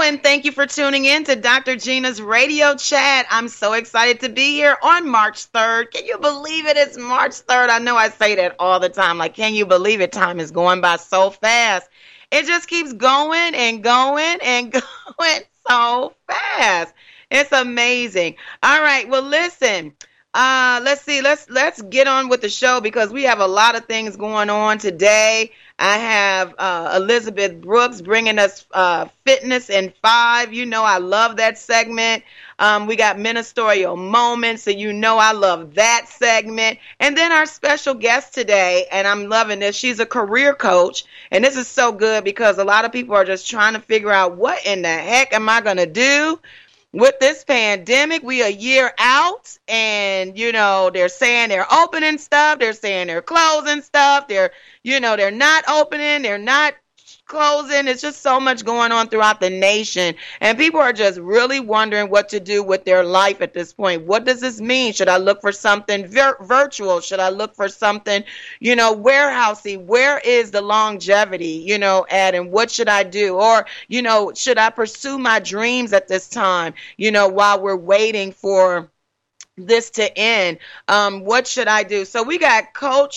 and thank you for tuning in to Dr. Gina's Radio Chat. I'm so excited to be here on March 3rd. Can you believe it? It's March 3rd. I know I say that all the time. Like, can you believe it? Time is going by so fast. It just keeps going and going and going so fast. It's amazing. All right. Well, listen. Let's see. Let's get on with the show because we have a lot of things going on today. I have Elizabeth Brooks bringing us Fitness in 5. You know I love that segment. We got Ministerial Moments, so you know I love that segment. And then our special guest today, and I'm loving this, she's a career coach. And this is so good because a lot of people are just trying to figure out what in the heck am I going to do with this pandemic. We a year out, and they're saying they're opening stuff, they're saying they're closing stuff, they're not opening, they're not closing. It's just so much going on throughout the nation, and people are just really wondering what to do with their life at this point. What does this mean? Should I look for something virtual? Should I look for something, warehousey? Where is the longevity, at, and what should I do? Or, should I pursue my dreams at this time, while we're waiting for this to end? What should I do? So we got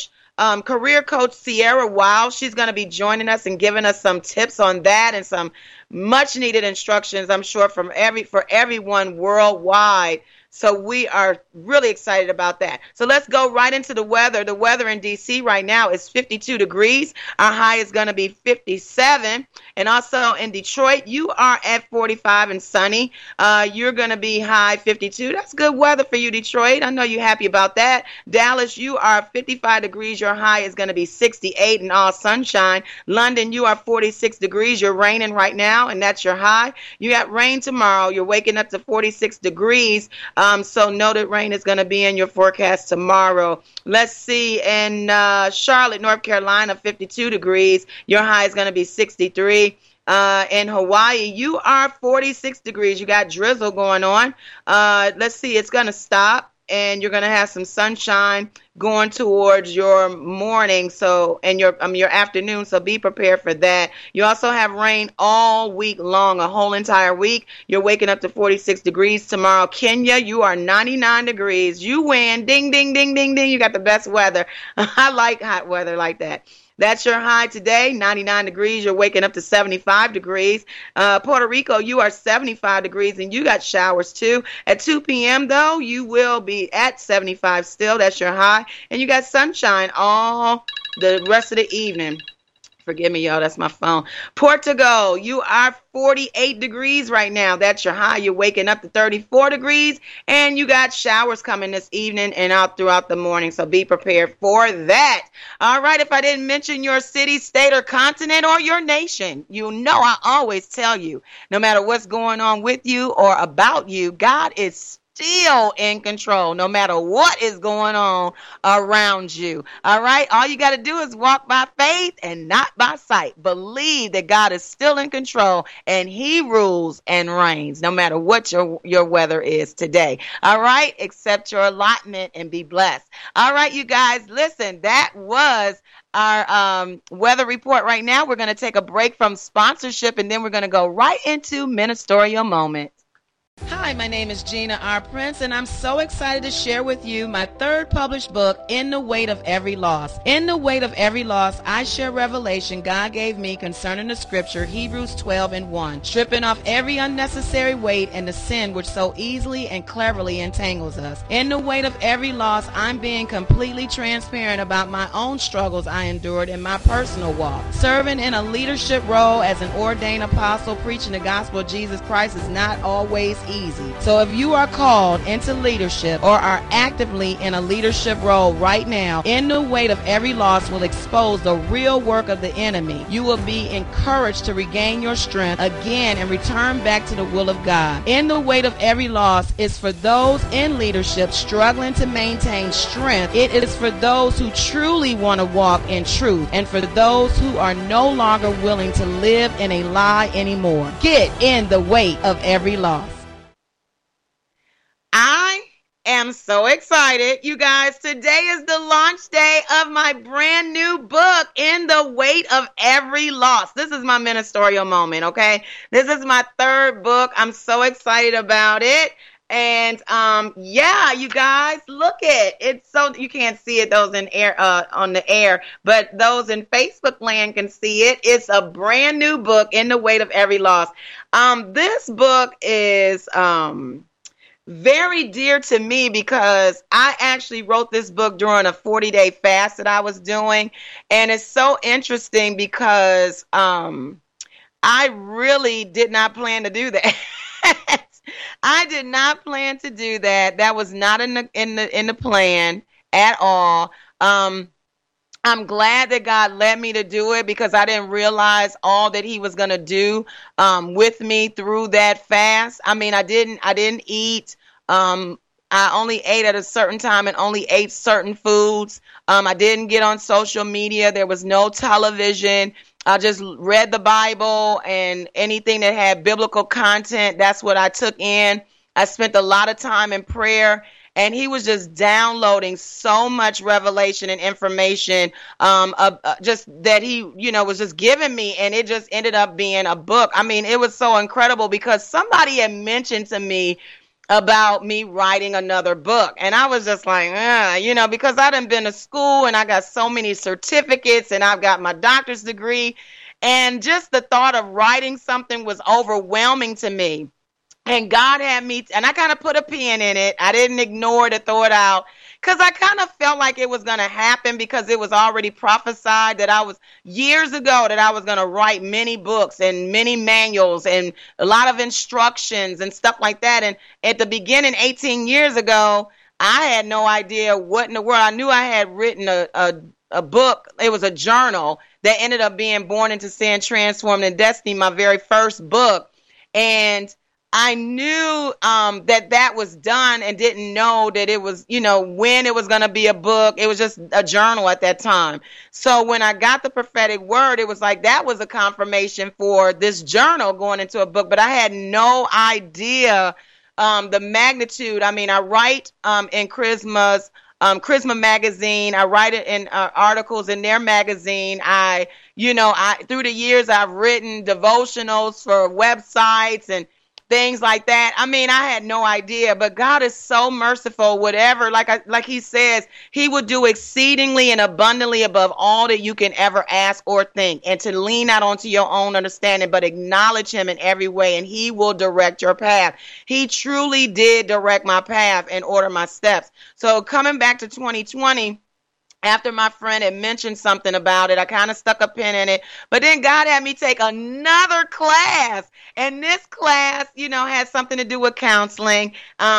career coach Sierra Wild. She's going to be joining us and giving us some tips on that and some much needed instructions, I'm sure, for everyone worldwide. So we are really excited about that. So let's go right into the weather. The weather in D.C. right now is 52 degrees. Our high is going to be 57. And also in Detroit, you are at 45 and sunny. You're going to be high 52. That's good weather for you, Detroit. I know you're happy about that. Dallas, you are 55 degrees. Your high is going to be 68 and all sunshine. London, you are 46 degrees. You're raining right now, and that's your high. You got rain tomorrow. You're waking up to 46 degrees. So know that rain is going to be in your forecast tomorrow. Let's see. In Charlotte, North Carolina, 52 degrees. Your high is going to be 63. In Hawaii, you are 46 degrees. You got drizzle going on. Let's see. It's going to stop, and you're going to have some sunshine going towards your morning, and your afternoon, so be prepared for that. You also have rain all week long, a whole entire week. You're waking up to 46 degrees tomorrow. Kenya, you are 99 degrees. You win. Ding, ding, ding, ding, ding. You got the best weather. I like hot weather like that. That's your high today, 99 degrees. You're waking up to 75 degrees. Puerto Rico, you are 75 degrees, and you got showers too. At 2 p.m., though, you will be at 75 still. That's your high. And you got sunshine all the rest of the evening. Forgive me, y'all. That's my phone. Portugal, you are 48 degrees right now. That's your high. You're waking up to 34 degrees, and you got showers coming this evening and out throughout the morning, so be prepared for that. All right, if I didn't mention your city, state, or continent, or your nation, you know I always tell you, no matter what's going on with you or about you, God is still in control, no matter what is going on around you. All right. All you got to do is walk by faith and not by sight. Believe that God is still in control and he rules and reigns no matter what your weather is today. All right. Accept your allotment and be blessed. All right, you guys, listen, that was our weather report. Right now, we're going to take a break from sponsorship, and then we're going to go right into ministerial moments. Hi, my name is Gina R. Prince, and I'm so excited to share with you my third published book, In the Weight of Every Loss. In the Weight of Every Loss, I share revelation God gave me concerning the scripture, Hebrews 12:1, stripping off every unnecessary weight and the sin which so easily and cleverly entangles us. In the weight of every loss, I'm being completely transparent about my own struggles I endured in my personal walk. Serving in a leadership role as an ordained apostle, preaching the gospel of Jesus Christ is not always easy. So if you are called into leadership or are actively in a leadership role right now, In the Weight of Every Loss will expose the real work of the enemy. You will be encouraged to regain your strength again and return back to the will of God. In the Weight of Every Loss is for those in leadership struggling to maintain strength. It is for those who truly want to walk in truth and for those who are no longer willing to live in a lie anymore. Get in the weight of every loss. I am so excited. You guys, today is the launch day of my brand new book, In the Weight of Every Loss. This is my ministerial moment, okay? This is my third book. I'm so excited about it. And yeah, you guys, look it. It's so you can't see it those in air on the air, but those in Facebook land can see it. It's a brand new book, In the Weight of Every Loss. This book is very dear to me because I actually wrote this book during a 40-day fast that I was doing, and it's so interesting because I really did not plan to do that. I did not plan to do that. That was not in the plan at all. I'm glad that God led me to do it because I didn't realize all that He was going to do with me through that fast. I mean, I didn't eat. I only ate at a certain time and only ate certain foods. I didn't get on social media. There was no television. I just read the Bible and anything that had biblical content, that's what I took in. I spent a lot of time in prayer, and He was just downloading so much revelation and information just that He, was just giving me, and it just ended up being a book. I mean, it was so incredible because somebody had mentioned to me about me writing another book. And I was just like, because I done been to school and I got so many certificates and I've got my doctor's degree. And just the thought of writing something was overwhelming to me. And God had me, and I kind of put a pin in it. I didn't ignore it or throw it out because I kind of felt like it was going to happen because it was already prophesied that years ago that I was going to write many books and many manuals and a lot of instructions and stuff like that. And at the beginning, 18 years ago, I had no idea what in the world. I knew I had written a book. It was a journal that ended up being Born into Sin, Transformed in Destiny, my very first book. And I knew that was done and didn't know that it was, when it was going to be a book. It was just a journal at that time. So when I got the prophetic word, it was like that was a confirmation for this journal going into a book. But I had no idea the magnitude. I mean, I write in Charisma magazine. I write it in articles in their magazine. I through the years, I've written devotionals for websites and things like that. I mean, I had no idea, but God is so merciful. Whatever, like He says, He will do exceedingly and abundantly above all that you can ever ask or think, and to lean not onto your own understanding, but acknowledge Him in every way, and He will direct your path. He truly did direct my path and order my steps. So coming back to 2020, after my friend had mentioned something about it, I kind of stuck a pin in it. But then God had me take another class. And this class, has something to do with counseling.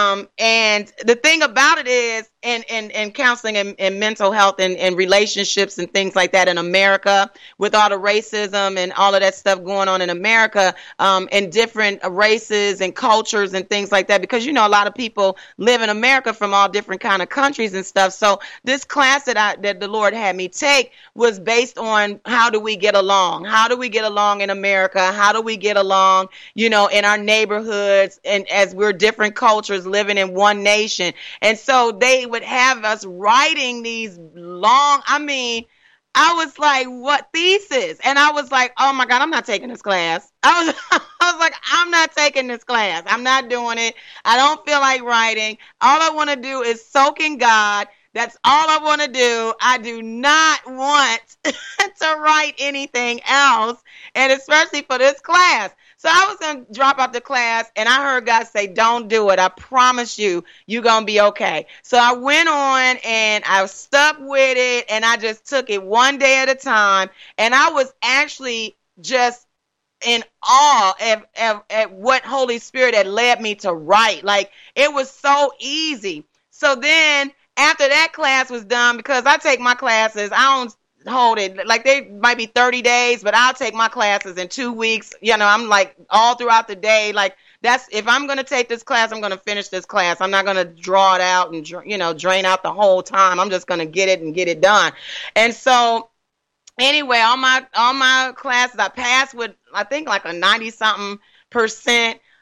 And the thing about it is, in counseling and mental health and relationships and things like that in America, with all the racism and all of that stuff going on in America, in different races and cultures and things like that, because, a lot of people live in America from all different kind of countries and stuff. So this class that the Lord had me take was based on how do we get along? How do we get along in America? How do we get along, in our neighborhoods and as we're different cultures living in one nation? And so they would have us writing these long, I was like, what thesis? And I was like, oh my God, I'm not taking this class. I was like, I'm not taking this class. I'm not doing it. I don't feel like writing. All I want to do is soak in God. That's all I want to do. I do not want to write anything else, and especially for this class. So I was going to drop out the class, and I heard God say, don't do it. I promise you, you're going to be okay. So I went on, and I stuck with it, and I just took it one day at a time, and I was actually just in awe at what Holy Spirit had led me to write. Like, it was so easy. So then after that class was done, because I take my classes, I don't hold it, like they might be 30 days, but I'll take my classes in 2 weeks. I'm like all throughout the day. Like that's, if I'm going to take this class, I'm going to finish this class. I'm not going to draw it out and, drain out the whole time. I'm just going to get it and get it done. And so anyway, all my classes I passed with, I think like a 90-something %.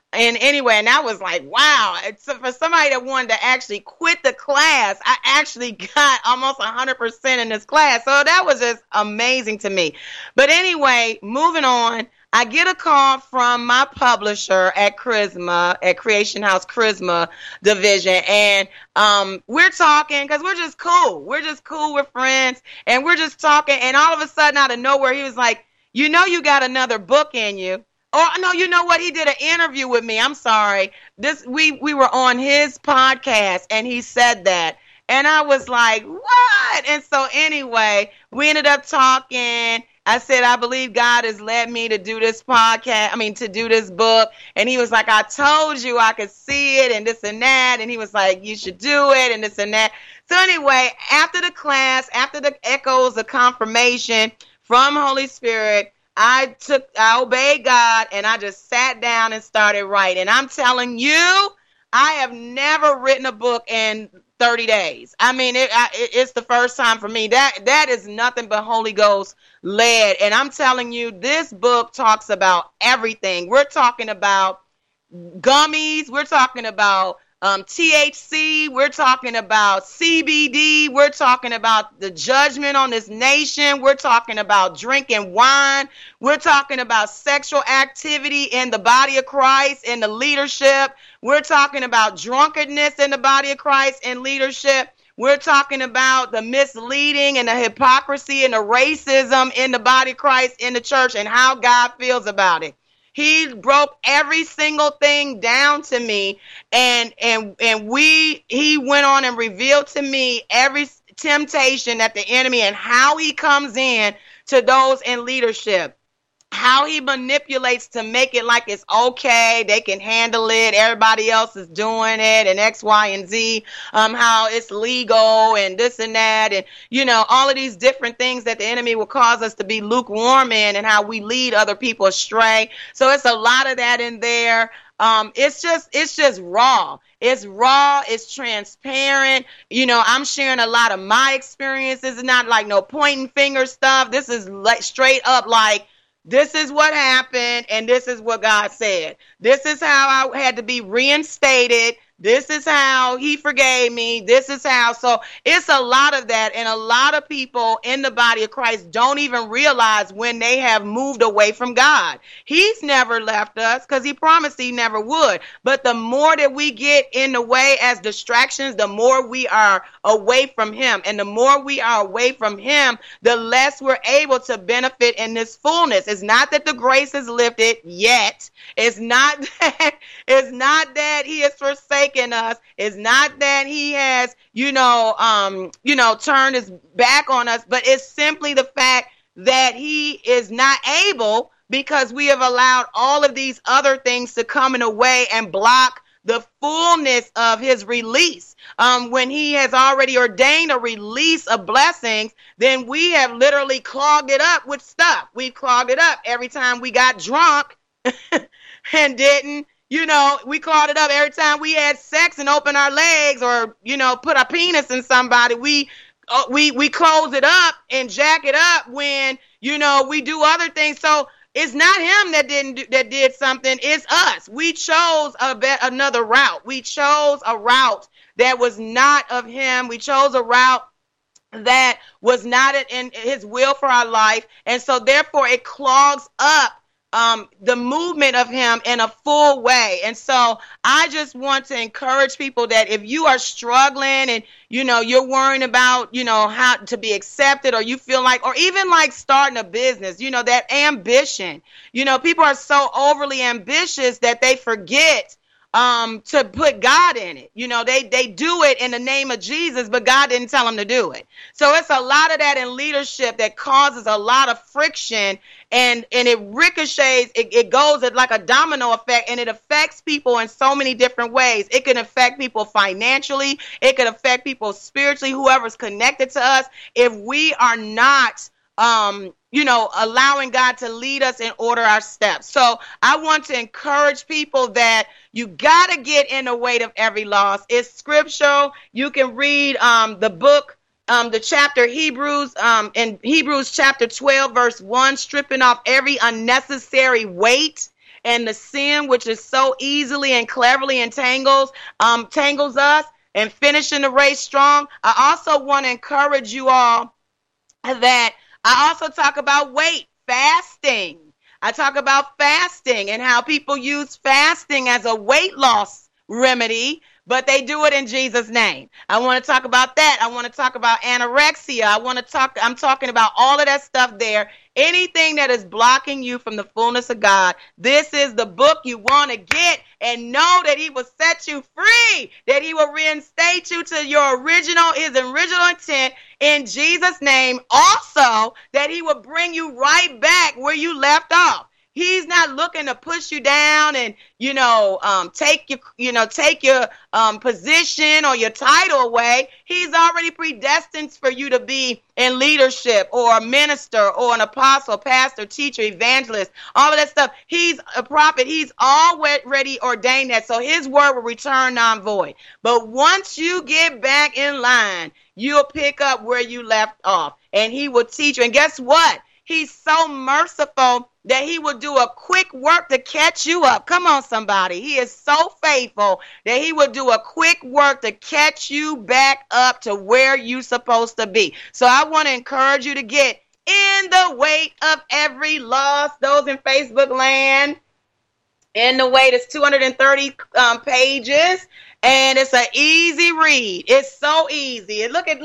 And anyway, and I was like, wow. So for somebody that wanted to actually quit the class, I actually got almost 100% in this class. So that was just amazing to me. But anyway, moving on, I get a call from my publisher at Charisma, at Creation House Charisma Division. And we're talking because we're just cool. We're just cool. We're friends. And we're just talking. And all of a sudden, out of nowhere, he was like, you know, you got another book in you. Oh, no, you know what? He did an interview with me. I'm sorry. We were on his podcast and he said that. And I was like, what? And so anyway, we ended up talking. I said, I believe God has led me to do this to do this book. And he was like, I told you I could see it and this and that. And he was like, you should do it and this and that. So anyway, after the class, after the echoes of confirmation from Holy Spirit, I obeyed God and I just sat down and started writing. I'm telling you, I have never written a book in 30 days. I mean, it's the first time for me. That is nothing but Holy Ghost led. And I'm telling you, this book talks about everything. We're talking about gummies. We're talking about THC, we're talking about CBD, we're talking about the judgment on this nation, we're talking about drinking wine, we're talking about sexual activity in the body of Christ, in the leadership, we're talking about drunkenness in the body of Christ and leadership, we're talking about the misleading and the hypocrisy and the racism in the body of Christ in the church and how God feels about it. He broke every single thing down to me, and he went on and revealed to me every temptation that the enemy and how he comes in to those in leadership, how he manipulates to make it like it's okay, they can handle it, everybody else is doing it, and X, Y, and Z, how it's legal and this and that, and all of these different things that the enemy will cause us to be lukewarm in, and how we lead other people astray. So it's a lot of that in there. It's just raw. It's raw. It's transparent. I'm sharing a lot of my experiences. It's not like no pointing finger stuff. This is like straight up like, this is what happened, and this is what God said. This is how I had to be reinstated. This is how he forgave me. This is how. So it's a lot of that. And a lot of people in the body of Christ don't even realize when they have moved away from God. He's never left us because he promised he never would. But the more that we get in the way as distractions, the more we are away from him. And the more we are away from him, the less we're able to benefit in this fullness. It's not that the grace is lifted yet. It's not that he has forsaken us. It's not that he has, turned his back on us, but it's simply the fact that he is not able because we have allowed all of these other things to come in a way and block the fullness of his release. When he has already ordained a release of blessings, then we have literally clogged it up with stuff. We've clogged it up every time we got drunk and didn't, we clogged it up every time we had sex and opened our legs or, put our penis in somebody. We close it up and jack it up when, we do other things. So it's not him that did something. It's us. We chose another route. We chose a route that was not of him. We chose a route that was not in his will for our life. And so therefore it clogs up the movement of him in a full way. And so I just want to encourage people that if you are struggling and, you're worrying about, how to be accepted, or you feel like, or even like starting a business, that ambition, people are so overly ambitious that they forget to put God in it. They do it in the name of Jesus, but God didn't tell them to do it. So it's a lot of that in leadership that causes a lot of friction, and it ricochets. It goes like a domino effect, and it affects people in so many different ways. It can affect people financially. It can affect people spiritually, whoever's connected to us. If we are not allowing God to lead us and order our steps. So I want to encourage people that you got to get in the weight of every loss. It's scriptural. You can read the book, the chapter Hebrews, in Hebrews chapter 12, verse 1, stripping off every unnecessary weight and the sin which is so easily and cleverly tangles us, and finishing the race strong. I also want to encourage you all that I also talk about fasting. I talk about fasting and how people use fasting as a weight loss remedy, but they do it in Jesus' name. I want to talk about that. I want to talk about anorexia. I'm talking about all of that stuff there. Anything that is blocking you from the fullness of God, this is the book you want to get, and know that he will set you free, that he will reinstate you to his original intent in Jesus' name. Also, that he will bring you right back where you left off. He's not looking to push you down and, take your position or your title away. He's already predestined for you to be in leadership or a minister or an apostle, pastor, teacher, evangelist, all of that stuff. He's a prophet. He's already ordained that. So his word will return non-void. But once you get back in line, you'll pick up where you left off, and he will teach you. And guess what? He's so merciful that he will do a quick work to catch you up. Come on, somebody. He is so faithful that he will do a quick work to catch you back up to where you're supposed to be. So I want to encourage you to get In the Weight of Every Loss. Those in Facebook land. In the Weight is 230 pages, and it's an easy read. It's so easy. And look at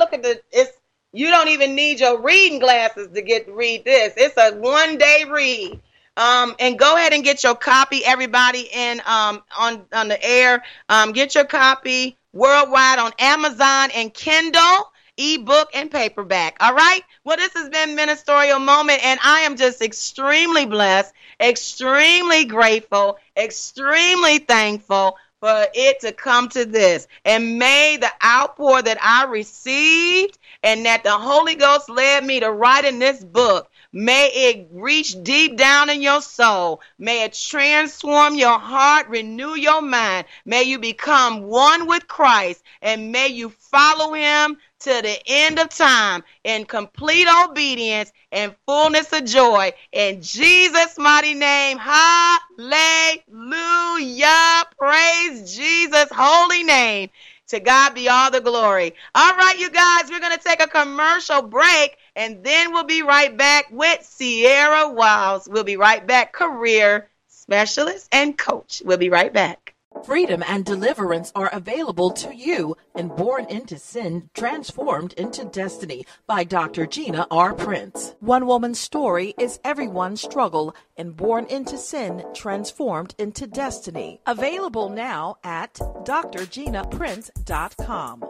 you don't even need your reading glasses to read this. It's a one-day read. And go ahead and get your copy, everybody on the air. Get your copy worldwide on Amazon and Kindle, ebook, and paperback. All right? Well, this has been Ministerial Moment, and I am just extremely blessed, extremely grateful, extremely thankful for it to come to this. And may the outpour that I received and that the Holy Ghost led me to write in this book, may it reach deep down in your soul. May it transform your heart, renew your mind. May you become one with Christ, and may you follow him to the end of time in complete obedience and fullness of joy. In Jesus' mighty name, hallelujah. Praise Jesus' holy name. To God be all the glory. All right, you guys, we're going to take a commercial break, and then we'll be right back with Sierra Wiles. We'll be right back, career specialist and coach. We'll be right back. Freedom and deliverance are available to you in Born into Sin, Transformed into Destiny by Dr. Gina R. Prince. One woman's story is everyone's struggle in Born into Sin, Transformed into Destiny. Available now at drginaprince.com.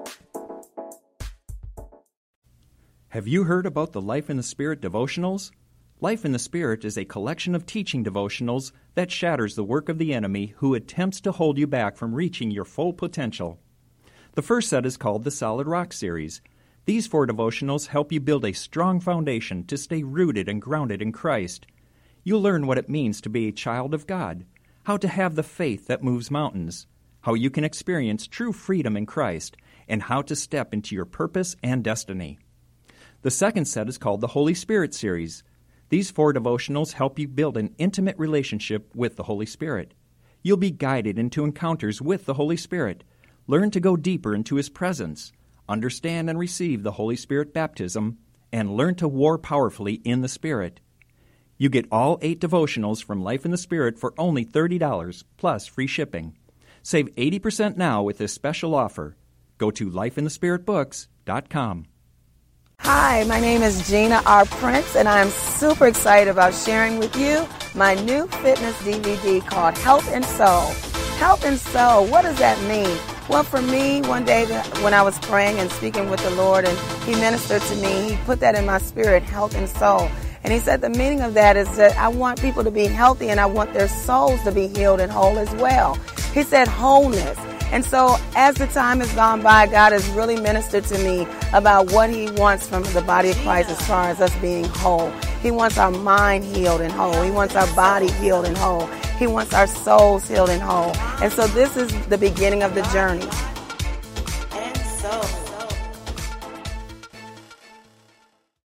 Have you heard about the Life in the Spirit devotionals? Life in the Spirit is a collection of teaching devotionals that shatters the work of the enemy who attempts to hold you back from reaching your full potential. The first set is called the Solid Rock Series. These 4 devotionals help you build a strong foundation to stay rooted and grounded in Christ. You'll learn what it means to be a child of God, how to have the faith that moves mountains, how you can experience true freedom in Christ, and how to step into your purpose and destiny. The second set is called the Holy Spirit Series. These 4 devotionals help you build an intimate relationship with the Holy Spirit. You'll be guided into encounters with the Holy Spirit, learn to go deeper into His presence, understand and receive the Holy Spirit baptism, and learn to war powerfully in the Spirit. You get all 8 devotionals from Life in the Spirit for only $30, plus free shipping. Save 80% now with this special offer. Go to lifeinthespiritbooks.com. Hi, my name is Gina R. Prince, and I'm super excited about sharing with you my new fitness DVD called Health and Soul. Health and Soul, what does that mean? Well, for me, one day when I was praying and speaking with the Lord, and He ministered to me, He put that in my spirit, health and soul. And He said the meaning of that is that I want people to be healthy, and I want their souls to be healed and whole as well. He said wholeness. And so as the time has gone by, God has really ministered to me about what He wants from the body of Christ as far as us being whole. He wants our mind healed and whole. He wants our body healed and whole. He wants our souls healed and whole. And so this is the beginning of the journey. Hi,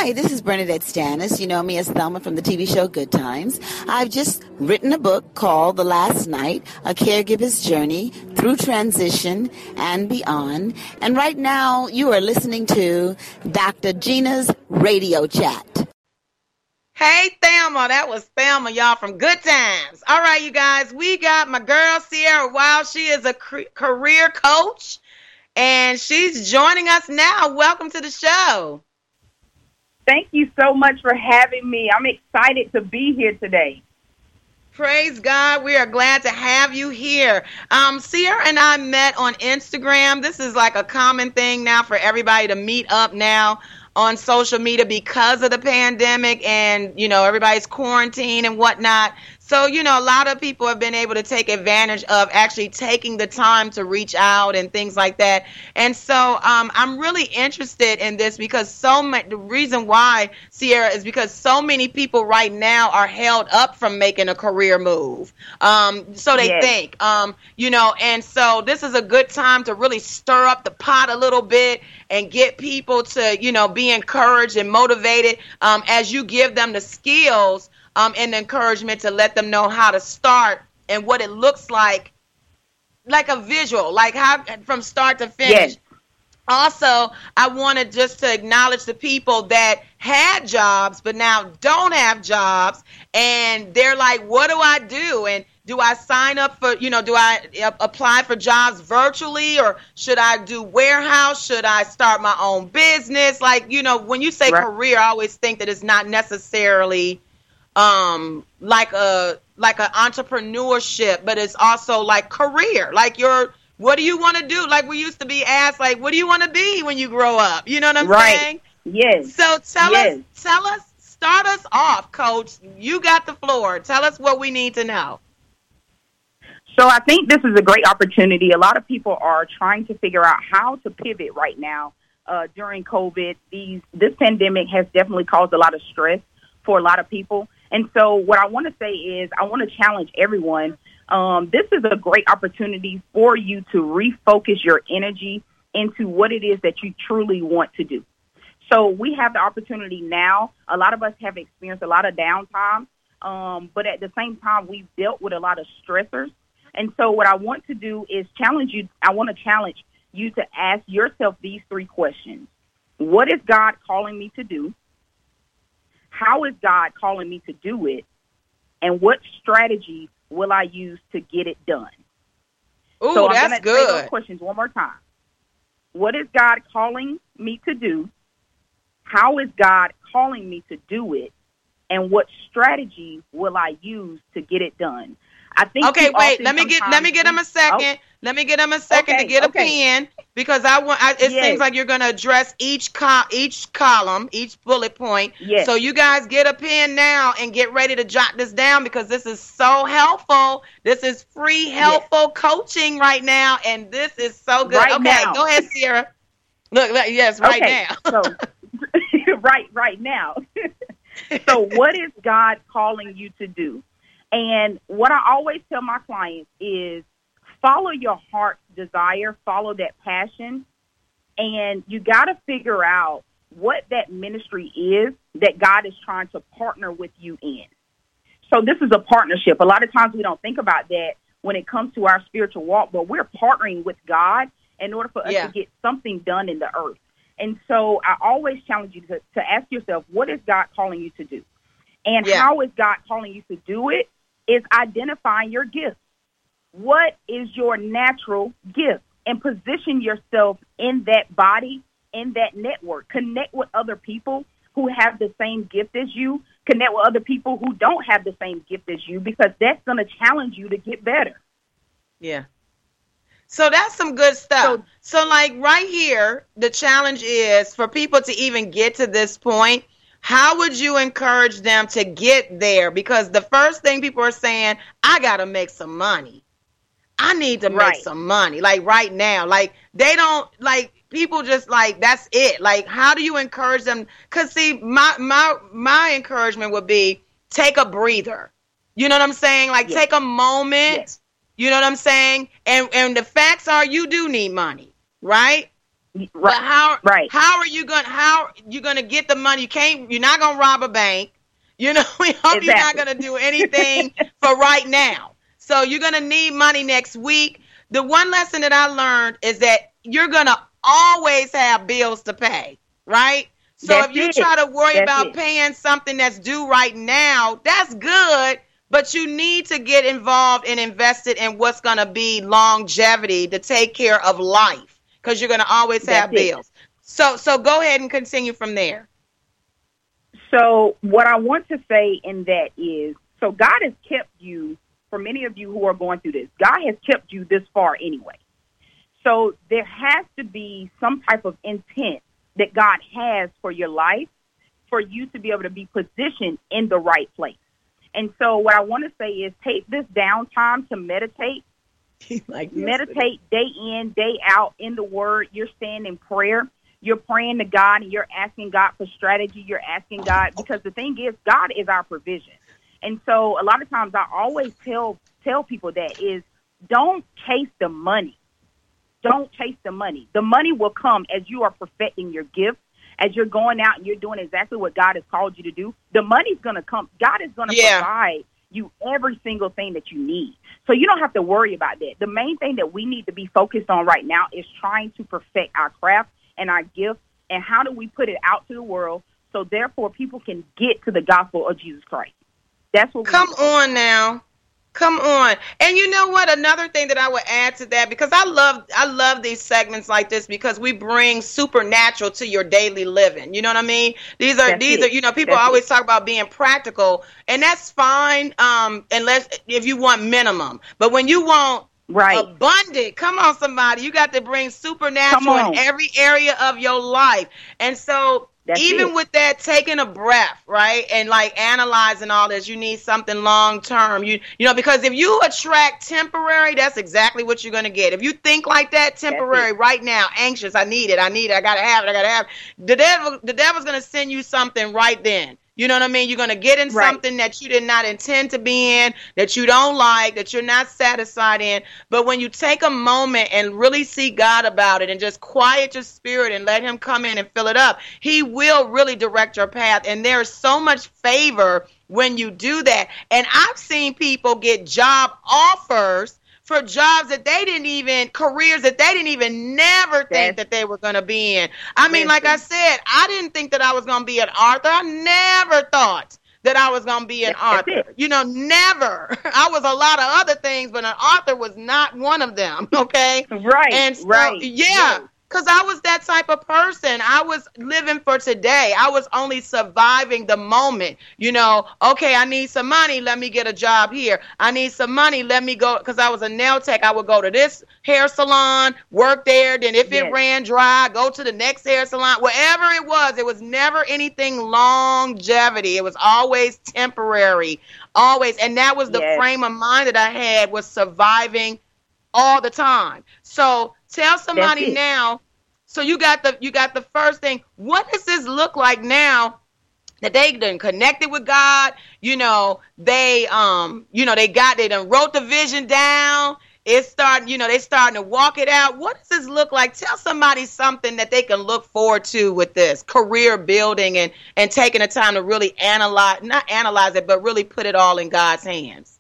Hi, this is Bernadette Stannis. You know me as Thelma from the TV show Good Times. I've just written a book called The Last Night, A Caregiver's Journey Through Transition and Beyond. And right now, you are listening to Dr. Gina's Radio Chat. Hey, Thelma. That was Thelma, y'all, from Good Times. All right, you guys, we got my girl, Sierra Wild. She is a career coach, and she's joining us now. Welcome to the show. Thank you so much for having me. I'm excited to be here today. Praise God. We are glad to have you here. Sierra and I met on Instagram. This is like a common thing now for everybody to meet up now on social media because of the pandemic and, you know, everybody's quarantined and whatnot. So, you know, a lot of people have been able to take advantage of actually taking the time to reach out and things like that. And so I'm really interested in this because the reason why, Sierra, is because so many people right now are held up from making a career move. So they think, you know, and so this is a good time to really stir up the pot a little bit and get people to, you know, be encouraged and motivated as you give them the skills and encouragement to let them know how to start and what it looks like a visual, like how from start to finish. Yes. Also, I wanted just to acknowledge the people that had jobs but now don't have jobs, and they're like, what do I do? And do I sign up for, you know, do I apply for jobs virtually, or should I do warehouse? Should I start my own business? Like, you know, when you say career, I always think that it's not necessarily like a entrepreneurship, but it's also like career, like what do you want to do? Like we used to be asked, like, what do you want to be when you grow up? You know what I'm saying? Yes. So tell us, start us off, Coach. You got the floor. Tell us what we need to know. So I think this is a great opportunity. A lot of people are trying to figure out how to pivot right now during COVID. This pandemic has definitely caused a lot of stress for a lot of people. And so what I want to say is I want to challenge everyone. This is a great opportunity for you to refocus your energy into what it is that you truly want to do. So we have the opportunity now. A lot of us have experienced a lot of downtime, but at the same time, we've dealt with a lot of stressors. And so what I want to do is challenge you. I want to challenge you to ask yourself these 3 questions. What is God calling me to do? How is God calling me to do it? And what strategy will I use to get it done? Ooh, so that's I'm going to say those questions one more time. What is God calling me to do? How is God calling me to do it? And what strategy will I use to get it done? I think. Okay, wait. Let me get him a second. Let me get him a second to get a pen, because it seems like you're going to address each column, each bullet point. Yes. So you guys get a pen now and get ready to jot this down, because this is so helpful. This is free, helpful coaching right now, and this is so good. Now. Go ahead, Sierra. Look, yes, right now. So, right now. So what is God calling you to do? And what I always tell my clients is follow your heart's desire, follow that passion, and you got to figure out what that ministry is that God is trying to partner with you in. So this is a partnership. A lot of times we don't think about that when it comes to our spiritual walk, but we're partnering with God in order for us to get something done in the earth. And so I always challenge you to ask yourself, what is God calling you to do? And how is God calling you to do it? Is identifying your gift. What is your natural gift? And position yourself in that body, in that network. Connect with other people who have the same gift as you. Connect with other people who don't have the same gift as you, because that's going to challenge you to get better. Yeah. So that's some good stuff. So like right here, the challenge is for people to even get to this point. How would you encourage them to get there? Because the first thing people are saying, I got to make some money. I need to make some money, like right now. Like they don't, like people just like, that's it. Like, how do you encourage them? Because see, my encouragement would be take a breather. You know what I'm saying? Like take a moment. Yes. You know what I'm saying? And the facts are you do need money, right? But how are you going to get the money? You're not going to rob a bank. You know, we hope You're not going to do anything for right now. So you're going to need money next week. The one lesson that I learned is that you're going to always have bills to pay, right? So if you try to worry about paying something that's due right now, that's good, but you need to get involved and invested in what's going to be longevity to take care of life, because you're going to always have bills. So go ahead and continue from there. So what I want to say in that is, so God has kept you, for many of you who are going through this, God has kept you this far anyway. So there has to be some type of intent that God has for your life for you to be able to be positioned in the right place. And so what I want to say is take this downtime to meditate. Meditate day in, day out in the Word. You're staying in prayer. You're praying to God, and you're asking God for strategy. You're asking God, because the thing is, God is our provision. And so a lot of times I always tell people that is, don't chase the money. Don't chase the money. The money will come as you are perfecting your gift, as you're going out and you're doing exactly what God has called you to do. The money's going to come. God is going to provide you every single thing that you need. So you don't have to worry about that. The main thing that we need to be focused on right now is trying to perfect our craft and our gift, and how do we put it out to the world so therefore people can get to the gospel of Jesus Christ. That's what Come on now. Come on. And you know what? Another thing that I would add to that, because I love these segments like this, because we bring supernatural to your daily living. You know what I mean? These are, you know, people always talk about being practical, and that's fine. If you want minimum, but when you want abundant, come on, somebody, you got to bring supernatural in every area of your life. And so even with that, taking a breath, right, and like analyzing all this, you need something long term. You know, because if you attract temporary, that's exactly what you're going to get. If you think like that, temporary, right now, anxious, I need it, I got to have it, the devil's going to send you something right then. You know what I mean? You're going to get in something that you did not intend to be in, that you don't like, that you're not satisfied in. But when you take a moment and really see God about it and just quiet your spirit and let him come in and fill it up, he will really direct your path. And there's so much favor when you do that. And I've seen people get job offers for jobs that they didn't even, careers that they didn't even never think that they were going to be in. I mean, like I said, I didn't think that I was going to be an author. I never thought that I was going to be an author. You know, never. I was a lot of other things, but an author was not one of them, okay? And so, because I was that type of person. I was living for today. I was only surviving the moment. You know, okay, I need some money. Let me get a job here. I need some money. Let me go. Because I was a nail tech. I would go to this hair salon, work there. Then if it ran dry, go to the next hair salon. Wherever it was never anything longevity. It was always temporary. Always. And that was the frame of mind that I had, was surviving all the time. So tell somebody now. So you got the first thing. What does this look like now that they done connected with God? You know, they done wrote the vision down. It's starting, you know, they starting to walk it out. What does this look like? Tell somebody something that they can look forward to with this career building and taking the time to really not analyze it, but really put it all in God's hands.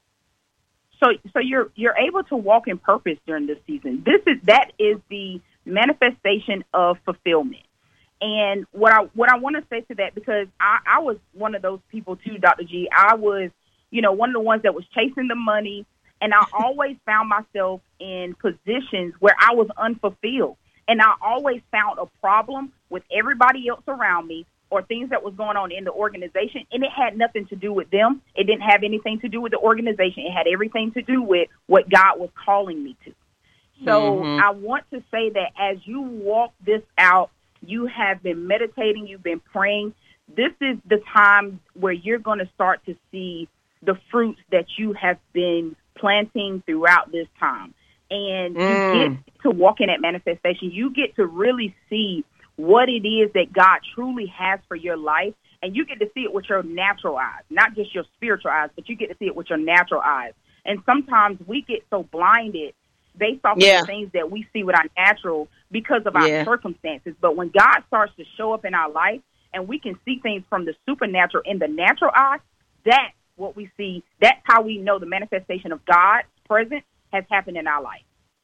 So you're able to walk in purpose during this season. That is the manifestation of fulfillment. And what I want to say to that, because I was one of those people too, Dr. G. I was, you know, one of the ones that was chasing the money, and I always found myself in positions where I was unfulfilled, and I always found a problem with everybody else around me or things that was going on in the organization, and it had nothing to do with them. It didn't have anything to do with the organization. It had everything to do with what God was calling me to. So I want to say that as you walk this out, you have been meditating, you've been praying. This is the time where you're going to start to see the fruits that you have been planting throughout this time. And you get to walk in that manifestation. You get to really see what it is that God truly has for your life. And you get to see it with your natural eyes, not just your spiritual eyes, but you get to see it with your natural eyes. And sometimes we get so blinded based off of the things that we see with our natural because of our circumstances. But when God starts to show up in our life and we can see things from the supernatural in the natural eye, that's what we see. That's how we know the manifestation of God's presence has happened in our life.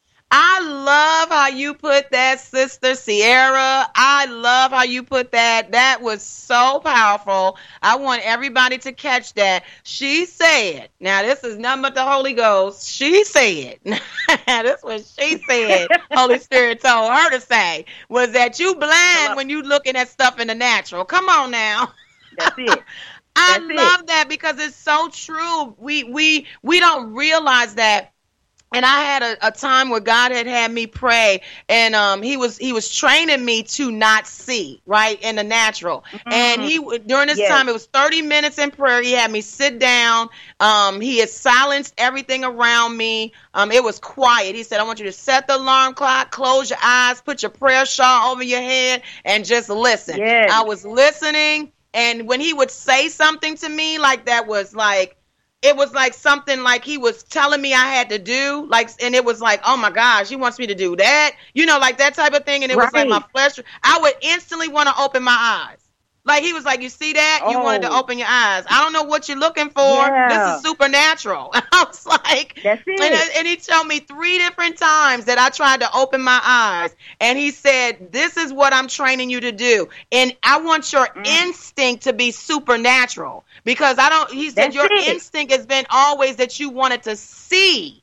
I love how you put that, Sister Sierra. I love how you put that. That was so powerful. I want everybody to catch that. She said, now this is nothing but the Holy Ghost. She said, this is what she said, Holy Spirit told her to say, was that you blind when you looking at stuff in the natural. Come on now. That's it. I love that because it's so true. We don't realize that. And I had a time where God had me pray, and he was training me to not see, right, in the natural. Mm-hmm. And during this time, it was 30 minutes in prayer. He had me sit down. He had silenced everything around me. It was quiet. He said, I want you to set the alarm clock, close your eyes, put your prayer shawl over your head, and just listen. Yes. I was listening, and when he would say something to me like that was like, it was like something like he was telling me I had to do, like, and it was like, oh my gosh, he wants me to do that, like that type of thing. And it was like my flesh, I would instantly want to open my eyes. Like he was like, you see that? You wanted to open your eyes. I don't know what you're looking for. Yeah. This is supernatural. I was like, that's it. And he told me 3 different times that I tried to open my eyes. And he said, this is what I'm training you to do. And I want your instinct to be supernatural because he said, your instinct has been always that you wanted to see.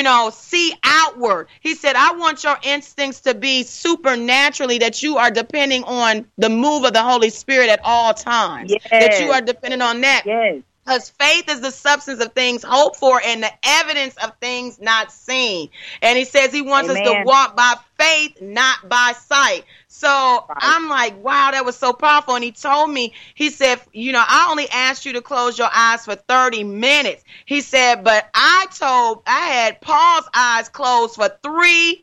See outward. He said, I want your instincts to be supernaturally, that you are depending on the move of the Holy Spirit at all times. Yes. That you are dependent on that. Yes. Because faith is the substance of things hoped for and the evidence of things not seen. And he says he wants us to walk by faith, not by sight. So I'm like, wow, that was so powerful. And he told me, he said, I only asked you to close your eyes for 30 minutes. He said, but I had Paul's eyes closed for 3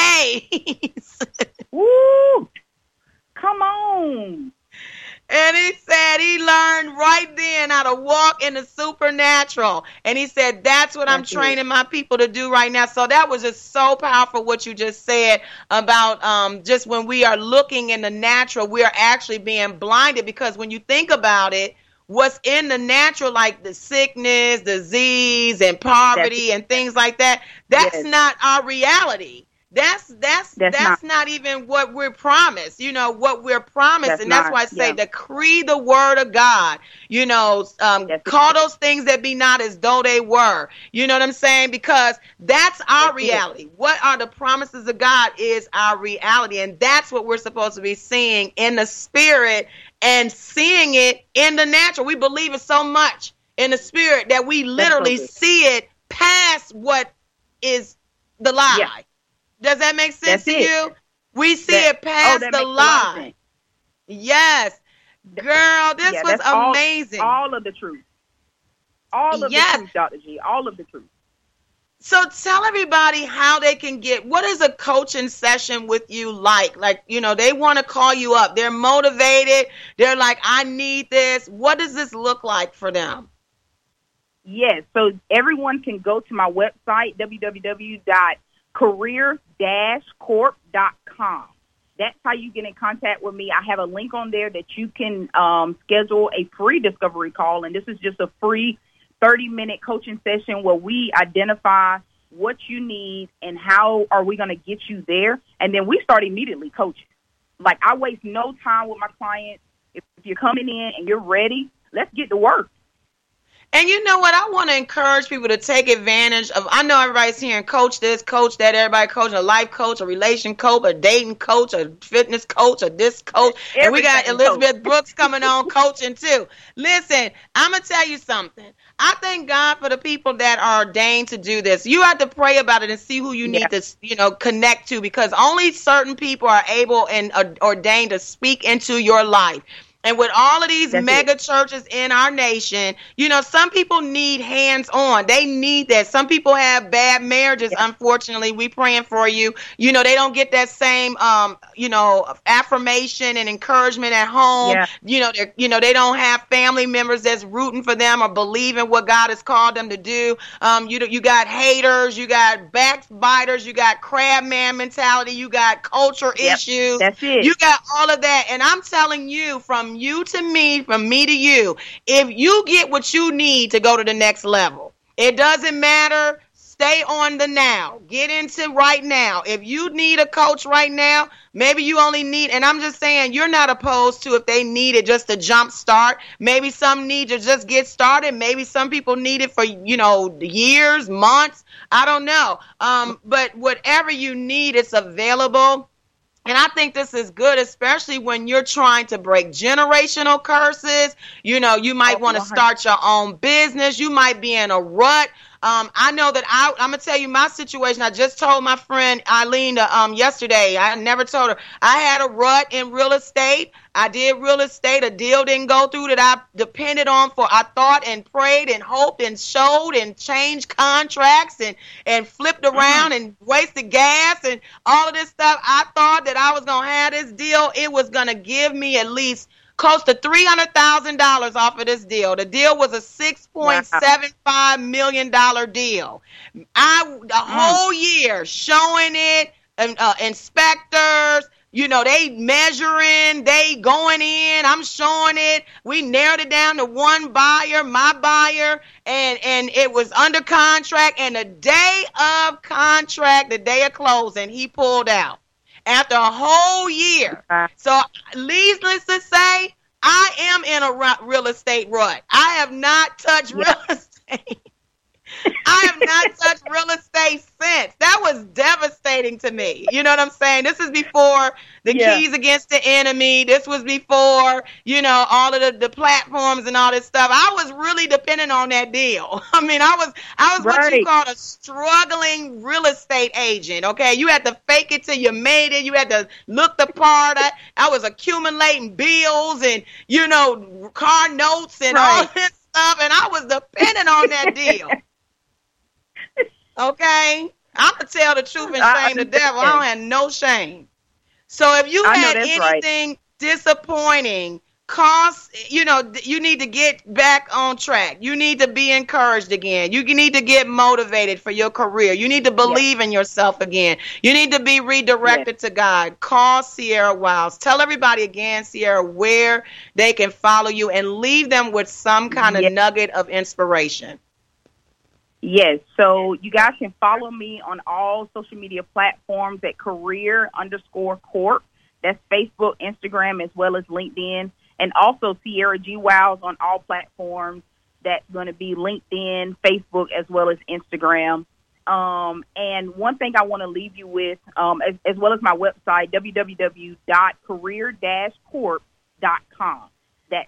days. Woo! Come on. And he said he learned right then how to walk in the supernatural. And he said, that's what I'm training my people to do right now. So that was just so powerful what you just said about just when we are looking in the natural, we are actually being blinded. Because when you think about it, what's in the natural, like the sickness, disease, and poverty and things like that, that's not our reality. That's not even what we're promised, what we're promised. That's why I say decree the word of God, call those things that be not as though they were. You know what I'm saying? Because that's our reality. What are the promises of God is our reality. And that's what we're supposed to be seeing in the spirit and seeing it in the natural. We believe it so much in the spirit that we literally see it past what is the lie. Yeah. Does that make sense to you? We see it past the lie. Yes. Girl, this was amazing. All of the truth. All of the truth, Dr. G. All of the truth. So tell everybody how they can what is a coaching session with you like? Like, they want to call you up. They're motivated. They're like, I need this. What does this look like for them? Yes. So everyone can go to my website, www.career-corp.com. That's how you get in contact with me. I have a link on there that you can schedule a free discovery call. And this is just a free 30-minute coaching session where we identify what you need and how are we going to get you there. And then we start immediately coaching. Like, I waste no time with my clients. If you're coming in and you're ready, let's get to work. And you know what? I want to encourage people to take advantage of, I know everybody's hearing coach this, coach that, everybody coaching, a life coach, a relation coach, a dating coach, a fitness coach, a this coach. And we got Elizabeth Brooks coming on coaching too. Listen, I'm going to tell you something. I thank God for the people that are ordained to do this. You have to pray about it and see who you need to, connect to, because only certain people are able and ordained to speak into your life. And with all of these That's mega churches in our nation, you know, some people need hands-on. They need that. Some people have bad marriages. Yeah. Unfortunately, we praying for you. You know, they don't get that same, you know, affirmation and encouragement at home. Yeah. They don't have family members that's rooting for them or believing what God has called them to do. You got haters, you got backbiters, you got crab man mentality, you got culture issues. That's it. You got all of that. And I'm telling you, from you to me, from me to you, if you get what you need to go to the next level, it doesn't matter. Stay on the now. Get into right now. If you need a coach right now, maybe you only need, and I'm just saying, you're not opposed to if they need it just to jump start. Maybe some need to just get started. Maybe some people need it for, you know, years, months. I don't know. But whatever you need, it's available. And I think this is good, especially when you're trying to break generational curses. You know, you might want to start your own business. You might be in a rut. I know that I'm going to tell you my situation. I just told my friend Eileen yesterday. I never told her. I had a rut in real estate. I did real estate. A deal didn't go through that I depended on for. I thought and prayed and hoped and showed and changed contracts and flipped around and wasted gas and all of this stuff. I thought that I was going to have this deal. It was going to give me at least close to $300,000 off of this deal. The deal was a $6.75 million deal. The whole year showing it, inspectors, you know, they measuring, they going in, I'm showing it. We narrowed it down to one buyer, my buyer, and it was under contract. And the day of contract, the day of closing, he pulled out. After a whole year. So, needless to say, I am in a real estate rut. I have not touched real estate. I have not touched real estate since. That was devastating to me. You know what I'm saying? This is before the keys against the enemy. This was before, you know, all of the platforms and all this stuff. I was really dependent on that deal. I mean, I was what you call a struggling real estate agent. Okay, you had to fake it till you made it. You had to look the part. I was accumulating bills and, you know, car notes and all this stuff, and I was dependent on that deal. Okay, I'm gonna tell the truth and shame the devil. I don't have no shame. So if you had anything disappointing, you know, you need to get back on track. You need to be encouraged again. You need to get motivated for your career. You need to believe in yourself again. You need to be redirected to God. Call Sierra Wiles. Tell everybody again, Sierra, where they can follow you and leave them with some kind of nugget of inspiration. Yes, so you guys can follow me on all social media platforms at career_corp. That's Facebook, Instagram, as well as LinkedIn. And also Sierra G. Wiles on all platforms. That's going to be LinkedIn, Facebook, as well as Instagram. And one thing I want to leave you with, as well as my website, www.career-corp.com. That's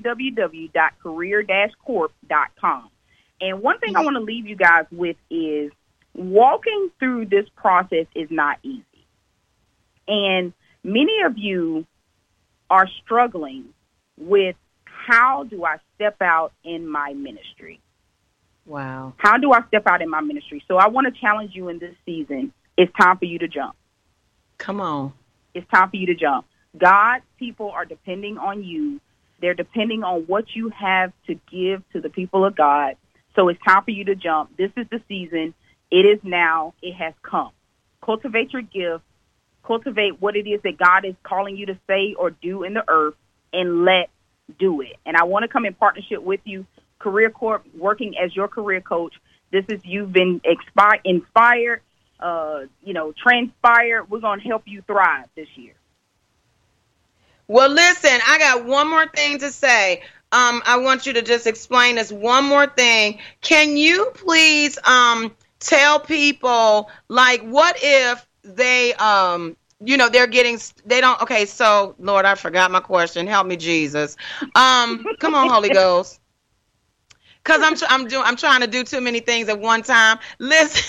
www.career-corp.com. And one thing I want to leave you guys with is walking through this process is not easy. And many of you are struggling with, how do I step out in my ministry? Wow. How do I step out in my ministry? So I want to challenge you in this season. It's time for you to jump. Come on. It's time for you to jump. God's people are depending on you. They're depending on what you have to give to the people of God. So it's time for you to jump. This is the season. It is now. It has come. Cultivate your gift. Cultivate what it is that God is calling you to say or do in the earth, and let do it. And I want to come in partnership with you, Career Corp, working as your career coach. This is, you've been inspired, transpired. We're going to help you thrive this year. Well, listen, I got one more thing to say. I want you to just explain this one more thing. Can you please tell people, like, what if they, okay, so, Lord, I forgot my question. Help me, Jesus. Come on, Holy Ghost. Because I'm trying to do too many things at one time. Listen,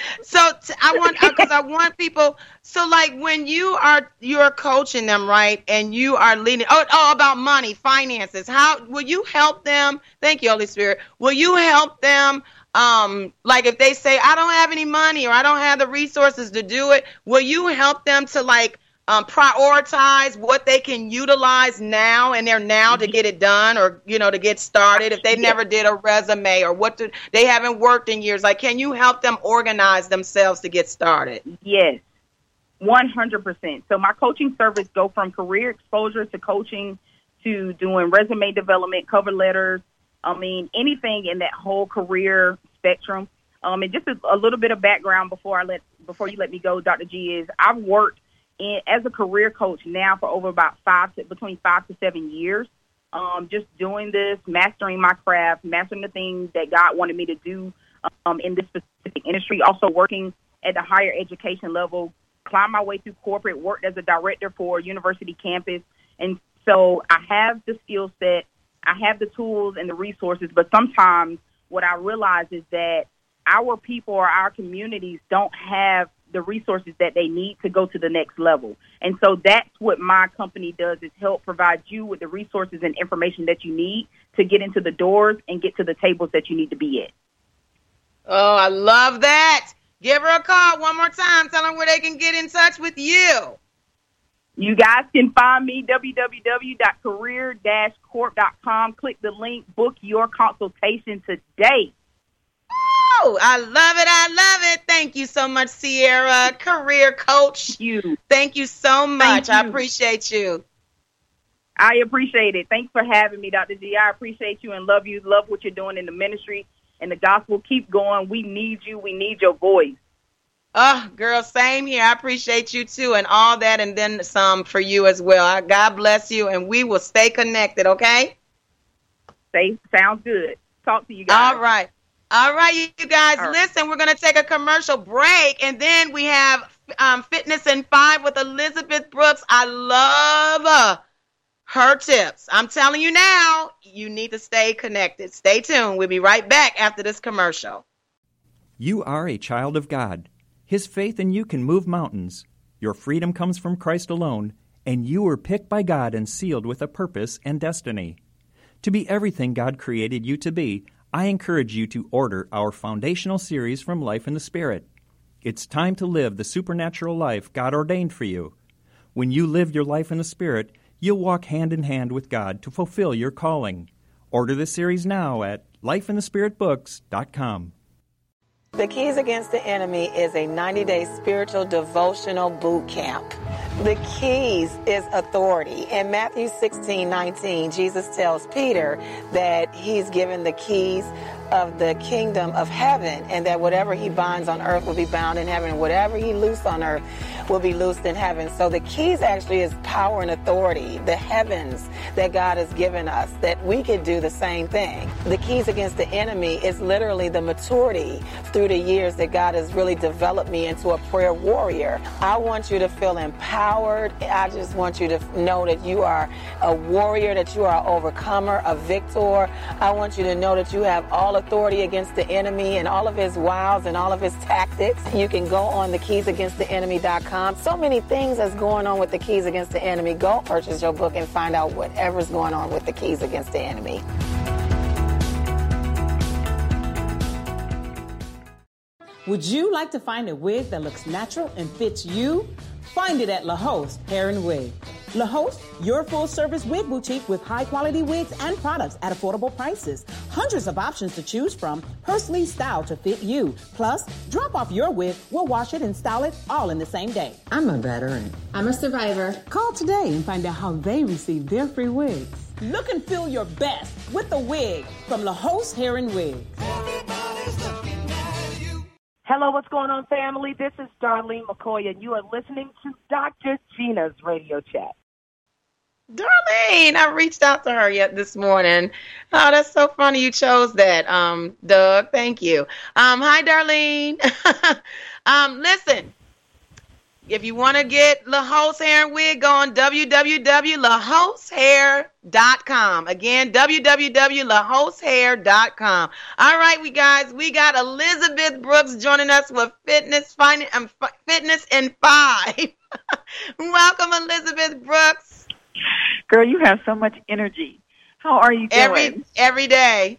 I want people. So like when you're coaching them, right, and you are leading. About money, finances. How will you help them? Thank you, Holy Spirit. Will you help them? Like if they say I don't have any money or I don't have the resources to do it, will you help them to prioritize what they can utilize now and there now to get it done, or to get started if they never did a resume, or they haven't worked in years? Like, can you help them organize themselves to get started? Yes, 100%. So my coaching service go from career exposure to coaching to doing resume development, cover letters. I mean, anything in that whole career spectrum. And just a little bit of background before you let me go, Dr. G, is I've worked as a career coach now for over about between 5 to 7 years, just doing this, mastering my craft, mastering the things that God wanted me to do in this specific industry, also working at the higher education level, climbed my way through corporate, worked as a director for a university campus. And so I have the skill set, I have the tools and the resources, but sometimes what I realize is that our people or our communities don't have the resources that they need to go to the next level. And so that's what my company does, is help provide you with the resources and information that you need to get into the doors and get to the tables that you need to be at. Oh, I love that. Give her a call one more time. Tell them where they can get in touch with you. You guys can find me, www.career-corp.com. Click the link, book your consultation today. Oh, I love it. I love it. Thank you so much, Sierra, career coach. Thank you so much. I appreciate you. I appreciate it. Thanks for having me, Dr. G. I appreciate you and love you. Love what you're doing in the ministry and the gospel. Keep going. We need you. We need your voice. Oh, girl, same here. I appreciate you too, and all that, and then some for you as well. God bless you, and we will stay connected, okay? Sounds good. Talk to you guys. All right, you guys, listen, we're going to take a commercial break, and then we have Fitness in 5 with Elizabeth Brooks. I love her tips. I'm telling you now, you need to stay connected. Stay tuned. We'll be right back after this commercial. You are a child of God. His faith in you can move mountains. Your freedom comes from Christ alone, and you were picked by God and sealed with a purpose and destiny. To be everything God created you to be, I encourage you to order our foundational series from Life in the Spirit. It's time to live the supernatural life God ordained for you. When you live your life in the Spirit, you'll walk hand in hand with God to fulfill your calling. Order the series now at lifeinthespiritbooks.com. The Keys Against the Enemy is a 90-day spiritual devotional boot camp. The keys is authority. In Matthew 16:19, Jesus tells Peter that he's given the keys of the kingdom of heaven, and that whatever he binds on earth will be bound in heaven, and whatever he loosed on earth will be loosed in heaven. So the keys actually is power and authority, the heavens that God has given us, that we could do the same thing. The keys against the enemy is literally the maturity through the years that God has really developed me into a prayer warrior. I want you to feel empowered. I just want you to know that you are a warrior, that you are an overcomer, a victor. I want you to know that you have all authority against the enemy and all of his wiles and all of his tactics. You can go on thekeysagainsttheenemy.com. So many things that's going on with the Keys Against the Enemy. Go purchase your book and find out whatever's going on with the Keys Against the Enemy. Would you like to find a wig that looks natural and fits you? Find it at La Hoste Hair and Wig. La Hoste, your full-service wig boutique with high-quality wigs and products at affordable prices. Hundreds of options to choose from, personally styled to fit you. Plus, drop off your wig, we'll wash it and style it all in the same day. I'm a veteran. I'm a survivor. Call today and find out how they receive their free wigs. Look and feel your best with the wig from La Hoste Hair and Wig. Hello, what's going on, family? This is Darlene McCoy, and you are listening to Dr. Gina's Radio Chat. Darlene, I reached out to her this morning. Oh, that's so funny you chose that, Doug. Thank you. Hi, Darlene. Listen, If you want to get LaHost Hair and Wig, go on www.lahosthair.com. Again, www.lahosthair.com. All right, we got Elizabeth Brooks joining us with Fitness in 5. Welcome, Elizabeth Brooks. Girl, you have so much energy. How are you doing? Every day.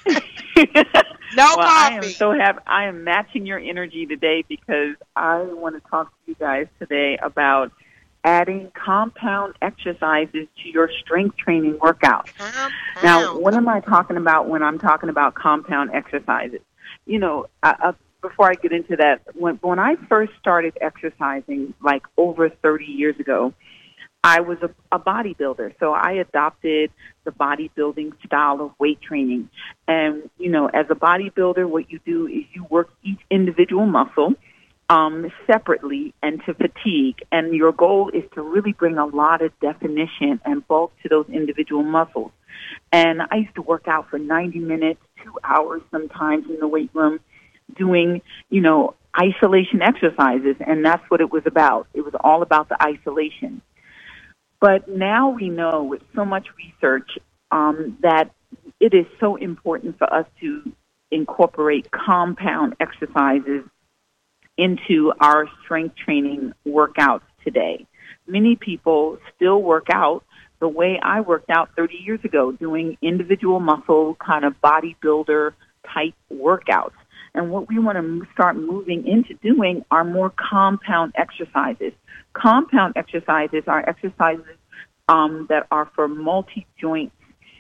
No coffee. I am matching your energy today because I want to talk to you guys today about adding compound exercises to your strength training workout. Now, what am I talking about when I'm talking about compound exercises? You know, before I get into that, when I first started exercising, like over 30 years ago, I was a bodybuilder, so I adopted the bodybuilding style of weight training. And, you know, as a bodybuilder, what you do is you work each individual muscle separately and to fatigue. And your goal is to really bring a lot of definition and bulk to those individual muscles. And I used to work out for 90 minutes, 2 hours sometimes in the weight room doing, you know, isolation exercises. And that's what it was about. It was all about the isolation. But now we know with so much research that it is so important for us to incorporate compound exercises into our strength training workouts today. Many people still work out the way I worked out 30 years ago, doing individual muscle kind of bodybuilder type workouts. And what we want to start moving into doing are more compound exercises. Compound exercises are exercises that are for multi-joints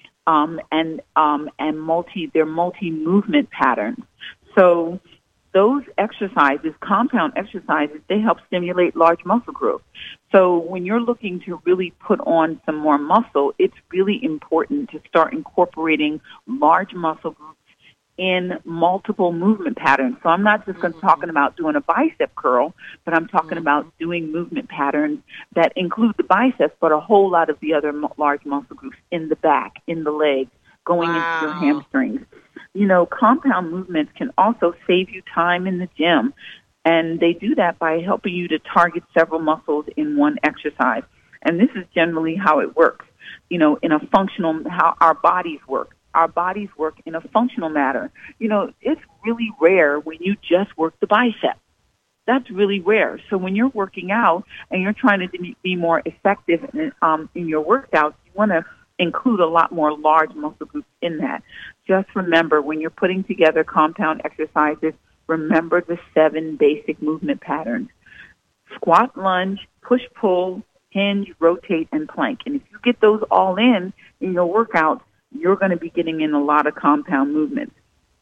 and they're multi-movement patterns. So those exercises, compound exercises, they help stimulate large muscle growth. So when you're looking to really put on some more muscle, it's really important to start incorporating large muscle groups in multiple movement patterns. So I'm not just talking about doing a bicep curl, but I'm talking about doing movement patterns that include the biceps, but a whole lot of the other large muscle groups in the back, in the legs, going into your hamstrings. You know, compound movements can also save you time in the gym, and they do that by helping you to target several muscles in one exercise. And this is generally how it works, you know, in a functional, how our bodies work. Our bodies work in a functional manner. You know, it's really rare when you just work the bicep. That's really rare. So when you're working out and you're trying to be more effective in your workouts, you want to include a lot more large muscle groups in that. Just remember, when you're putting together compound exercises, remember the 7 basic movement patterns. Squat, lunge, push-pull, hinge, rotate, and plank. And if you get those all in your workouts, you're going to be getting in a lot of compound movements.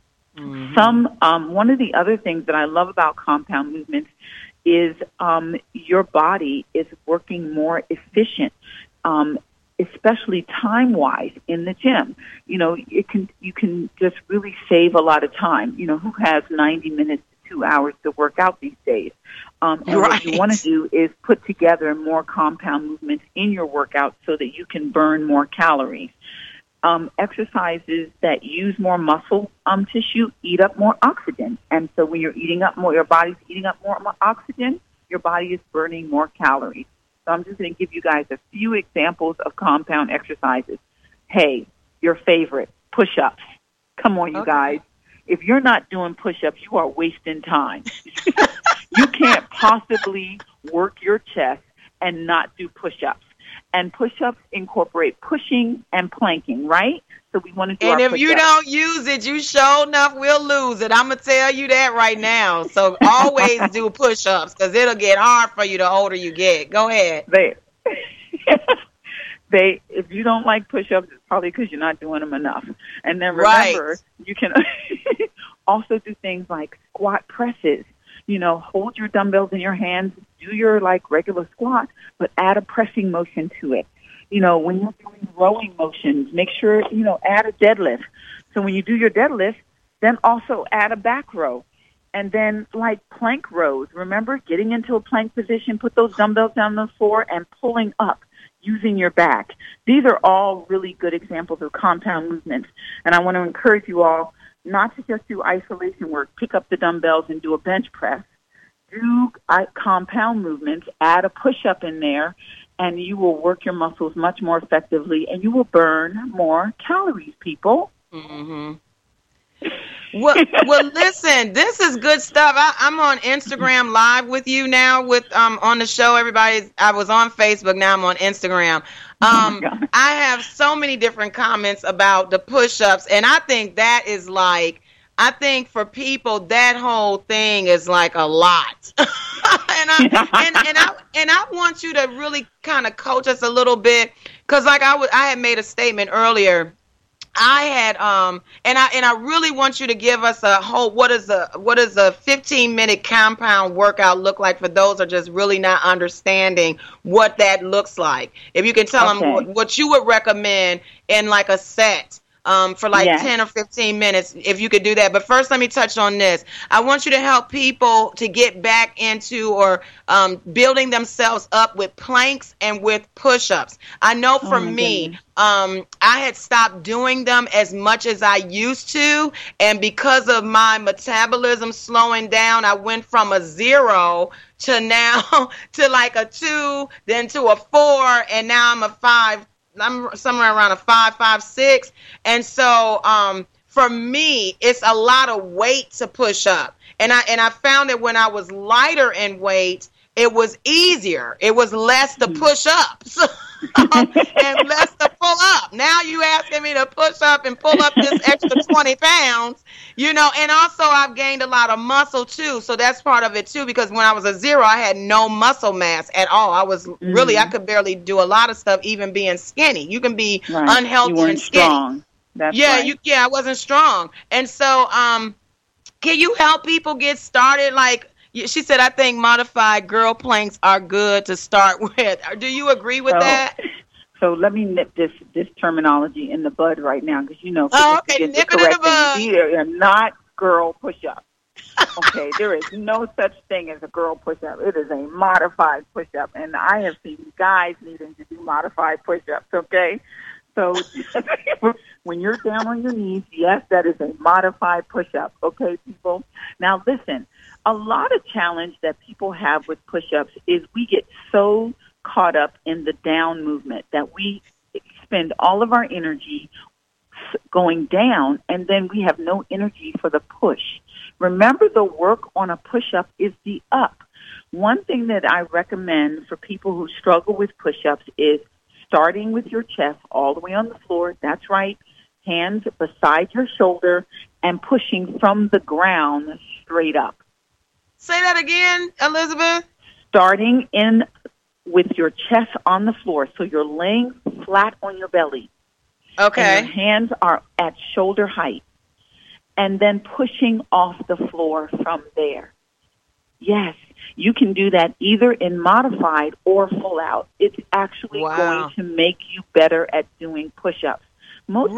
Mm-hmm. One of the other things that I love about compound movements is your body is working more efficient, especially time-wise in the gym. You know, you can just really save a lot of time. You know, who has 90 minutes to 2 hours to work out these days? And what you want to do is put together more compound movements in your workout so that you can burn more calories. Exercises that use more muscle tissue eat up more oxygen. And so when you're eating up more, your body's eating up more oxygen, your body is burning more calories. So I'm just going to give you guys a few examples of compound exercises. Hey, your favorite, push-ups. Come on, you guys. If you're not doing push-ups, you are wasting time. You can't possibly work your chest and not do push-ups. And push-ups incorporate pushing and planking, right? So we want to do our push-ups. And if you don't use it, you sure enough will lose it. I'm going to tell you that right now. So always do push-ups because it'll get hard for you the older you get. Go ahead. If you don't like push-ups, it's probably because you're not doing them enough. And then remember, you can also do things like squat presses. You know, hold your dumbbells in your hands, do your regular squat, but add a pressing motion to it. You know, when you're doing rowing motions, make sure, add a deadlift. So when you do your deadlift, then also add a back row. And then plank rows, remember getting into a plank position, put those dumbbells down on the floor and pulling up using your back. These are all really good examples of compound movements. And I want to encourage you all not to just do isolation work, pick up the dumbbells and do a bench press. do compound movements, add a push-up in there, and you will work your muscles much more effectively, and you will burn more calories, people. Mm-hmm. Well, listen, this is good stuff. I'm on Instagram Live with you now on the show. I was on Facebook, now I'm on Instagram. I have so many different comments about the push-ups, and I think that is I think for people, that whole thing is like a lot. and I want you to really kind of coach us a little bit, because I had made a statement earlier. I had and I really want you to give us a whole what does a 15-minute compound workout look like for those who are just really not understanding what that looks like. If you can tell them what you would recommend in like a set. For 10 or 15 minutes, if you could do that. But first, let me touch on this. I want you to help people to get back into or building themselves up with planks and with push-ups. I know for me, I had stopped doing them as much as I used to, and because of my metabolism slowing down, I went from a 0 to now to like a 2, then to a 4, and now I'm a 5. I'm somewhere around a 5, 5, 6. And so for me, it's a lot of weight to push up. And I found that when I was lighter in weight, it was easier. It was less to push up and less to pull up. Now you asking me to push up and pull up this extra 20 pounds, and also I've gained a lot of muscle too. So that's part of it too, because when I was a 0, I had no muscle mass at all. I was really, I could barely do a lot of stuff, even being skinny. You can be unhealthy and skinny. Strong. That's right. I wasn't strong. And so, can you help people get started? Like, she said, I think modified girl planks are good to start with. Do you agree with that? So let me nip this terminology in the bud right now, because nip it in the bud. These are not girl push-ups. Okay, there is no such thing as a girl push-up. It is a modified push-up, and I have seen guys needing to do modified push-ups. Okay, so when you're down on your knees, yes, that is a modified push-up. Okay, people. Now listen. A lot of challenge that people have with push-ups is we get so caught up in the down movement that we spend all of our energy going down, and then we have no energy for the push. Remember, the work on a push-up is the up. One thing that I recommend for people who struggle with push-ups is starting with your chest all the way on the floor. That's right. Hands beside your shoulder and pushing from the ground straight up. Say that again, Elizabeth. Starting in with your chest on the floor, so you're laying flat on your belly. Okay. And your hands are at shoulder height. And then pushing off the floor from there. Yes, you can do that either in modified or full out. It's actually going to make you better at doing push-ups. Most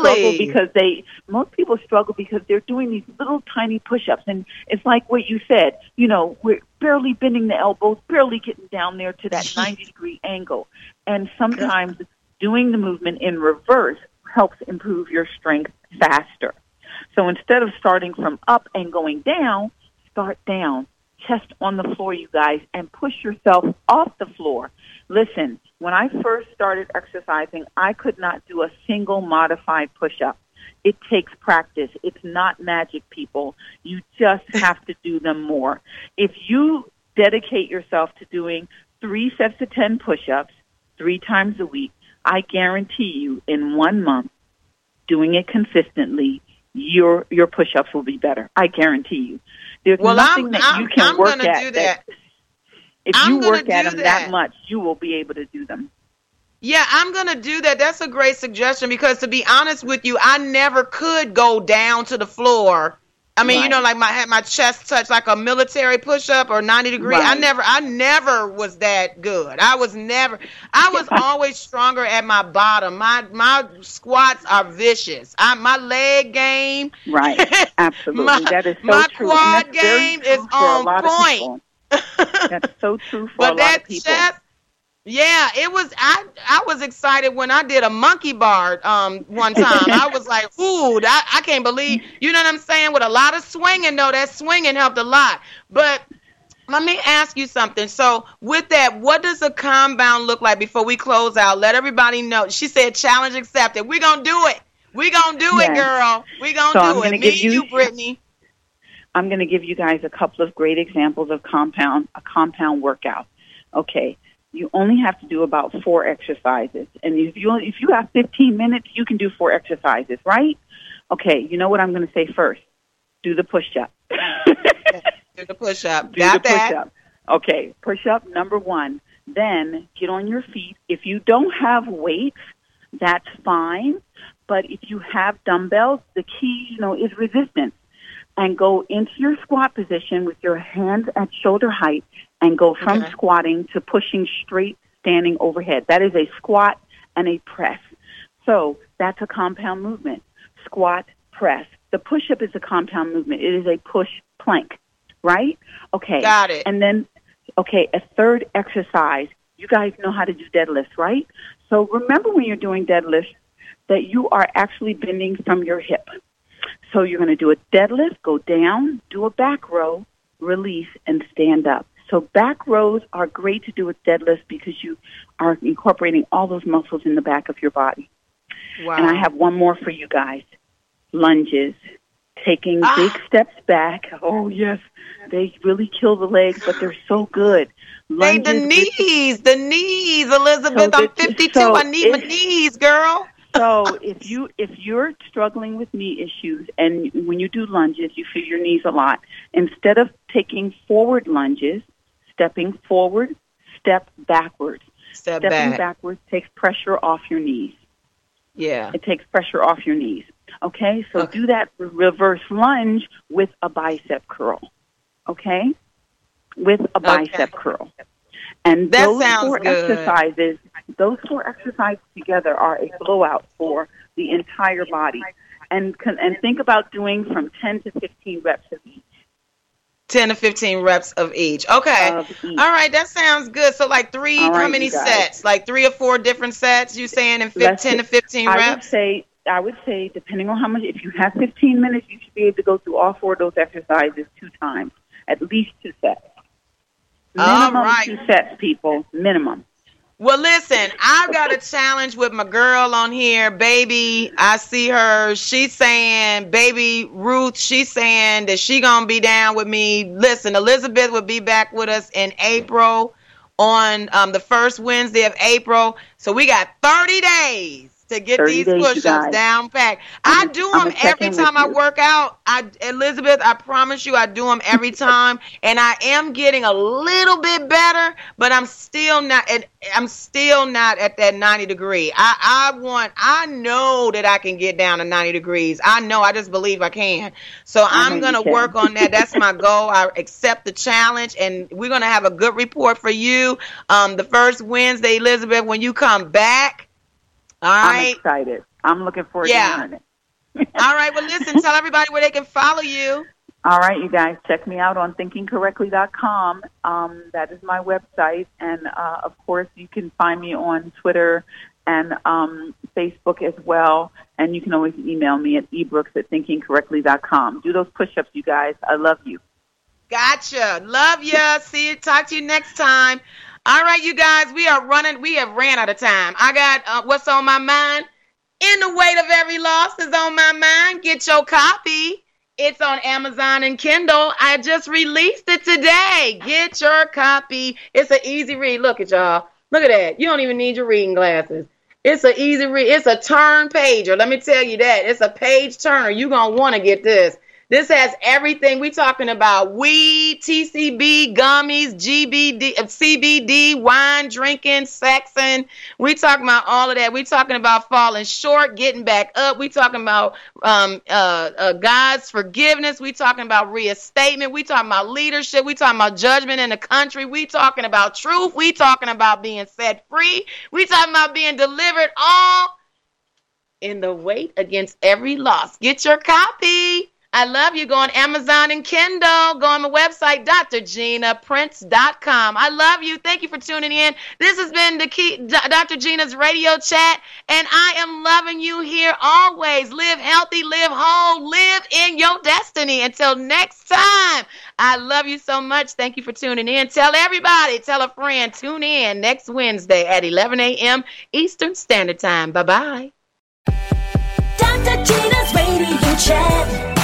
people struggle because they're doing these little tiny push-ups, and it's like what you said. We're barely bending the elbows, barely getting down there to that 90-degree angle, and sometimes doing the movement in reverse helps improve your strength faster. So instead of starting from up and going down, start down, chest on the floor, you guys, and push yourself off the floor. Listen, when I first started exercising, I could not do a single modified push-up. It takes practice. It's not magic, people. You just have to do them more. If you dedicate yourself to doing 3 sets of 10 push-ups 3 times a week, I guarantee you in 1 month, doing it consistently, your push-ups will be better. I guarantee you. There's nothing that you can work at. Do that. If you work at them that much, you will be able to do them. Yeah, I'm going to do that. That's a great suggestion, because to be honest with you, I never could go down to the floor. I mean, like had my chest touch like a military push-up or 90 degree. Right. I never was that good. I was always stronger at my bottom. My squats are vicious. My leg game. Right. Absolutely. That is so my true. My quad game is on point. That's so true for a lot of people. Chest, yeah, it was. I was excited when I did a monkey bar one time. I was like, ooh, I can't believe. You know what I'm saying? With a lot of swinging, though, that swinging helped a lot. But Let me ask you something. So with that, what does a compound look like before we close out? Let everybody know. She said challenge accepted. We're going to do it. We're going to do it, girl. We're going to do it. Me and you, Brittany. I'm going to give you guys a couple of great examples of a compound workout. Okay. You only have to do about 4 exercises. And if you have 15 minutes, you can do 4 exercises, right? Okay. You know what I'm going to say first? Do the push-up. Do the push-up. Got that. Push-up. Okay, push-up number 1. Then get on your feet. If you don't have weights, that's fine. But if you have dumbbells, the key, is resistance. And go into your squat position with your hands at shoulder height and go from squatting to pushing straight, standing overhead. That is a squat and a press. So that's a compound movement. Squat, press. The push-up is a compound movement. It is a push plank. Right? Okay. Got it. And then, a third exercise. You guys know how to do deadlifts, right? So remember when you're doing deadlifts that you are actually bending from your hip. So you're going to do a deadlift, go down, do a back row, release, and stand up. So back rows are great to do with deadlifts because you are incorporating all those muscles in the back of your body. Wow. And I have one more for you guys. Lunges. Taking big steps back. Oh, yes. They really kill the legs, but they're so good. Hey, the knees, Elizabeth. I'm 52. I need my knees, girl. So if you're struggling with knee issues and when you do lunges, you feel your knees a lot, instead of taking forward lunges, stepping forward, step backwards. Stepping backwards takes pressure off your knees. Yeah. It takes pressure off your knees. Okay, so do that reverse lunge with a bicep curl. Okay? With a bicep curl. And that those sounds 4 good. Those 4 exercises together are a blowout for the entire body. And think about doing from 10 to 15 reps of each. 10 to 15 reps of each. Okay. All right, that sounds good. So like 3, how many sets? Like 3 or 4 different sets, you saying, in 10 to 15 reps? I would say, depending on how much, if you have 15 minutes, you should be able to go through all 4 of those exercises 2 times, at least 2 sets. Minimum 2 sets, people, minimum. Well, listen, I've got a challenge with my girl on here, baby. I see her. She's saying, baby Ruth, she's saying that she going to be down with me. Listen, Elizabeth will be back with us in April on the first Wednesday of April. So we got 30 days to get these push-ups down packed. I do them every time I work out. Elizabeth, I promise you I do them every time. And I am getting a little bit better, but I'm still not at that 90 degree. I know that I can get down to 90 degrees. I know, I just believe I can. So I'm going to work on that. That's my goal. I accept the challenge, and we're going to have a good report for you the first Wednesday, Elizabeth, when you come back. All right. I'm excited. I'm looking forward to hearing it. All right. Well, listen, tell everybody where they can follow you. All right, you guys, check me out on thinkingcorrectly.com. That is my website. And, of course, you can find me on Twitter and Facebook as well. And you can always email me at ebrooks@thinkingcorrectly.com. Do those push-ups, you guys. I love you. Gotcha. Love ya. See you. Talk to you next time. All right, you guys, we have ran out of time. I got What's on My Mind. In the Weight of Every Loss is on my mind. Get your copy. It's on Amazon and Kindle. I just released it today. Get your copy. It's an easy read. Look at y'all. Look at that. You don't even need your reading glasses. It's an easy read. It's a turn pager. Let me tell you that. It's a page turner. You're going to want to get this. This has everything. We talking about weed, TCB, gummies, GBD, CBD, wine, drinking, sexing. We talking about all of that. We talking about falling short, getting back up. We talking about God's forgiveness. We talking about reinstatement. We talking about leadership. We talking about judgment in the country. We talking about truth. We talking about being set free. We talking about being delivered, all in the weight against every loss. Get your copy. I love you. Go on Amazon and Kindle. Go on my website, drginaprince.com. I love you. Thank you for tuning in. This has been Dr. Gina's Radio Chat, and I am loving you here always. Live healthy, live whole, live in your destiny. Until next time, I love you so much. Thank you for tuning in. Tell everybody, tell a friend, tune in next Wednesday at 11 a.m. Eastern Standard Time. Bye-bye. Dr. Gina's Radio Chat.